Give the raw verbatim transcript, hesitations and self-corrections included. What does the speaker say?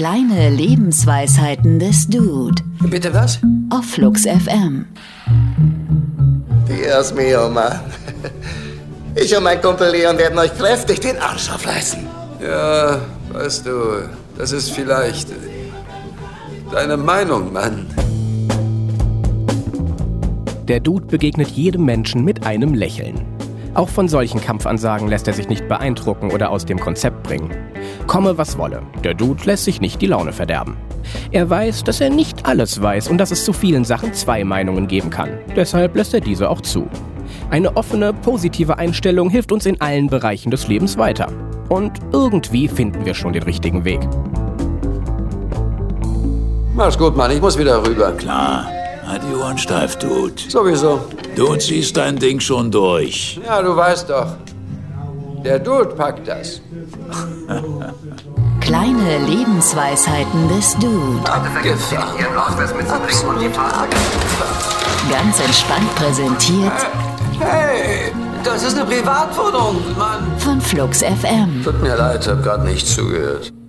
Kleine Lebensweisheiten des Dude. Bitte was? Auf Flux F M. Dios mio, Mann. Ich und mein Kumpel Leon werden euch kräftig den Arsch aufreißen. Ja, weißt du, das ist vielleicht deine Meinung, Mann. Der Dude begegnet jedem Menschen mit einem Lächeln. Auch von solchen Kampfansagen lässt er sich nicht beeindrucken oder aus dem Konzept bringen. Komme, was wolle, der Dude lässt sich nicht die Laune verderben. Er weiß, dass er nicht alles weiß und dass es zu vielen Sachen zwei Meinungen geben kann. Deshalb lässt er diese auch zu. Eine offene, positive Einstellung hilft uns in allen Bereichen des Lebens weiter. Und irgendwie finden wir schon den richtigen Weg. Mach's gut, Mann, ich muss wieder rüber. Klar, halt die Ohren steif, Dude. Sowieso. Du ziehst dein Ding schon durch. Ja, du weißt doch. Der Dude packt das. Kleine Lebensweisheiten des Dude. Gefahr. Ganz entspannt präsentiert Hey, das ist eine Privatwohnung, Mann. von Flux F M. Tut mir leid, hab grad nicht zugehört.